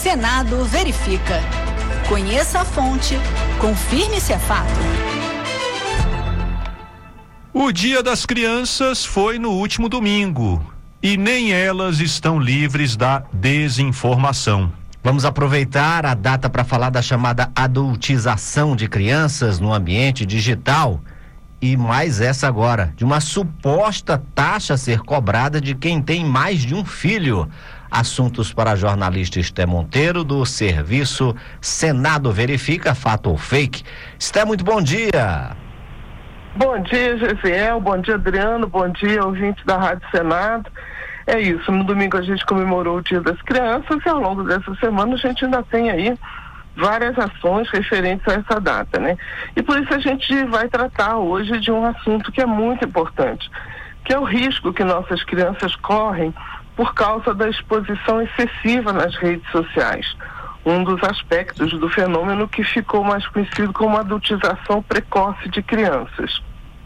Senado verifica. Conheça a fonte, confirme se é fato. O Dia das Crianças foi no último domingo e nem elas estão livres da desinformação. Vamos aproveitar a data para falar da chamada adultização de crianças no ambiente digital. E mais essa agora, de uma suposta taxa a ser cobrada de quem tem mais de um filho. Assuntos para a jornalista Esté Monteiro, do serviço Senado Verifica, fato ou fake. Esté, muito bom dia. Bom dia, Gesiel, bom dia, Adriano, bom dia, ouvinte da Rádio Senado. É isso, no domingo a gente comemorou o Dia das Crianças e ao longo dessa semana a gente ainda tem aí várias ações referentes a essa data, né? E por isso a gente vai tratar hoje de um assunto que é muito importante, que é o risco que nossas crianças correm por causa da exposição excessiva nas redes sociais. Um dos aspectos do fenômeno que ficou mais conhecido como adultização precoce de crianças.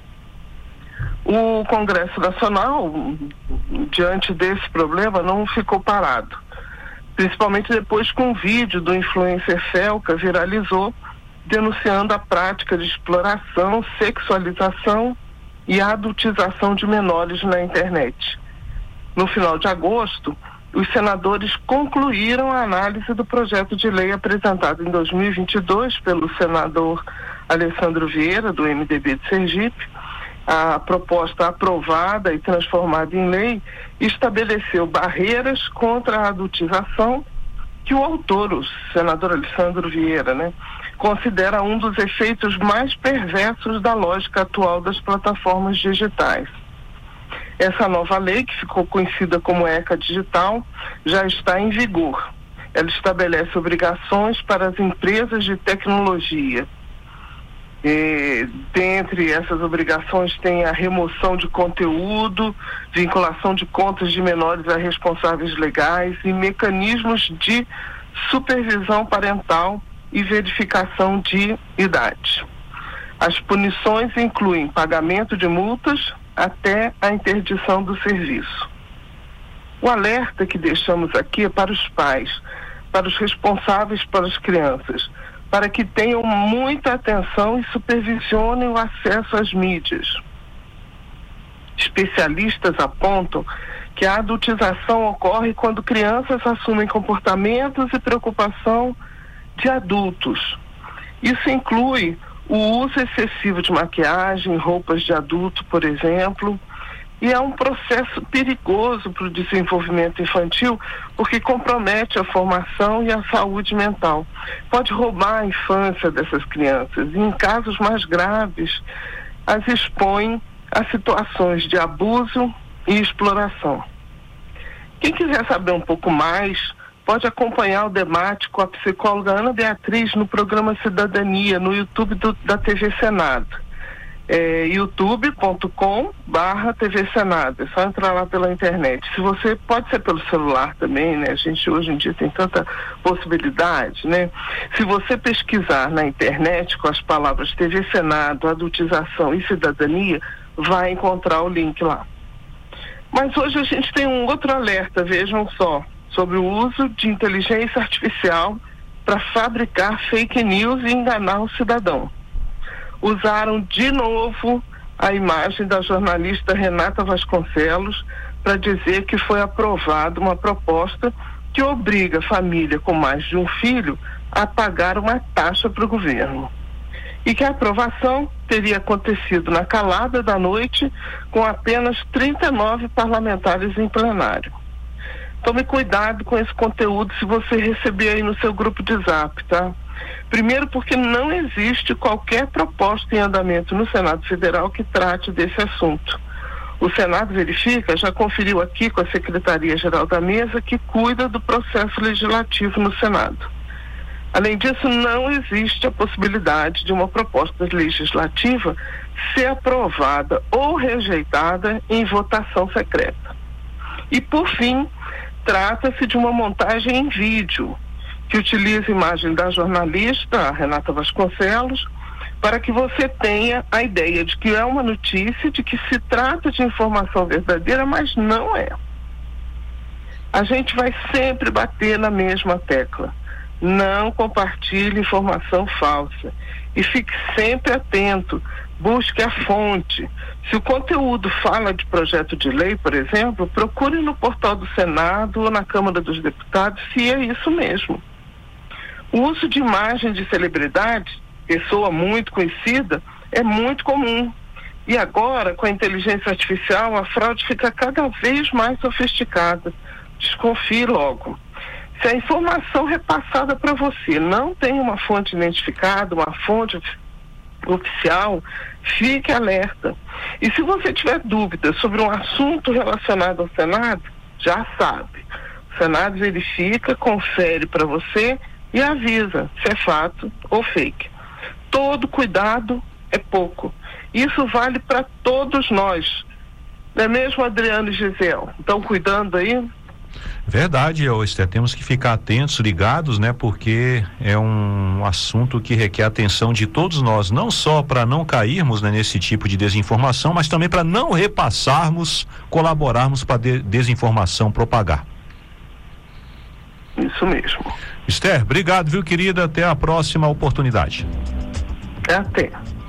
O Congresso Nacional, diante desse problema, não ficou parado. Principalmente depois que um vídeo do influencer Felca viralizou, denunciando a prática de exploração, sexualização e adultização de menores na internet. No final de agosto, os senadores concluíram a análise do projeto de lei apresentado em 2022 pelo senador Alessandro Vieira, do MDB de Sergipe. A proposta aprovada e transformada em lei estabeleceu barreiras contra a adultização que o autor, o senador Alessandro Vieira, considera um dos efeitos mais perversos da lógica atual das plataformas digitais. Essa nova lei, que ficou conhecida como ECA Digital, já está em vigor. Ela estabelece obrigações para as empresas de tecnologia. Dentre essas obrigações tem a remoção de conteúdo, vinculação de contas de menores a responsáveis legais e mecanismos de supervisão parental e verificação de idade. As punições incluem pagamento de multas até a interdição do serviço. O alerta que deixamos aqui é para os pais, para os responsáveis pelas crianças, para que tenham muita atenção e supervisionem o acesso às mídias. Especialistas apontam que a adultização ocorre quando crianças assumem comportamentos e preocupação de adultos. Isso inclui o uso excessivo de maquiagem, roupas de adulto, por exemplo, e é um processo perigoso para o desenvolvimento infantil, porque compromete a formação e a saúde mental. Pode roubar a infância dessas crianças e, em casos mais graves, as expõe a situações de abuso e exploração. Quem quiser saber um pouco mais, pode acompanhar o debate com a psicóloga Ana Beatriz no programa Cidadania, no YouTube da TV Senado. youtube.com/TV Senado. É só entrar lá pela internet. Se você pode ser pelo celular também, né? A gente hoje em dia tem tanta possibilidade, né? Se você pesquisar na internet com as palavras TV Senado, adultização e cidadania, vai encontrar o link lá. Mas hoje a gente tem um outro alerta, vejam só, sobre o uso de inteligência artificial para fabricar fake news e enganar o cidadão. Usaram de novo a imagem da jornalista Renata Vasconcelos para dizer que foi aprovada uma proposta que obriga a família com mais de um filho a pagar uma taxa para o governo. E que a aprovação teria acontecido na calada da noite com apenas 39 parlamentares em plenário. Tome cuidado com esse conteúdo se você receber aí no seu grupo de Zap, tá? Primeiro porque não existe qualquer proposta em andamento no Senado Federal que trate desse assunto. O Senado Verifica já conferiu aqui com a Secretaria-Geral da Mesa que cuida do processo legislativo no Senado. Além disso, não existe a possibilidade de uma proposta legislativa ser aprovada ou rejeitada em votação secreta. E, por fim, trata-se de uma montagem em vídeo, que utiliza a imagem da jornalista, a Renata Vasconcelos, para que você tenha a ideia de que é uma notícia, de que se trata de informação verdadeira, mas não é. A gente vai sempre bater na mesma tecla. Não compartilhe informação falsa. E fique sempre atento. Busque a fonte. Se o conteúdo fala de projeto de lei, por exemplo, procure no portal do Senado ou na Câmara dos Deputados se é isso mesmo. O uso de imagem de celebridade, pessoa muito conhecida, é muito comum. E agora, com a inteligência artificial, a fraude fica cada vez mais sofisticada. Desconfie logo. Se a informação repassada para você não tem uma fonte identificada, uma fonte oficial, fique alerta. E se você tiver dúvidas sobre um assunto relacionado ao Senado, já sabe. O Senado verifica, confere para você e avisa se é fato ou fake. Todo cuidado é pouco. Isso vale para todos nós. Não é mesmo, Adriano e Gisele? Estão cuidando aí? Verdade, Esther, temos que ficar atentos, ligados, né? Porque é um assunto que requer atenção de todos nós, não só para não cairmos, né, nesse tipo de desinformação, mas também para não repassarmos, colaborarmos para desinformação propagar. Isso mesmo. Esther, obrigado, viu, querida? Até a próxima oportunidade. Até.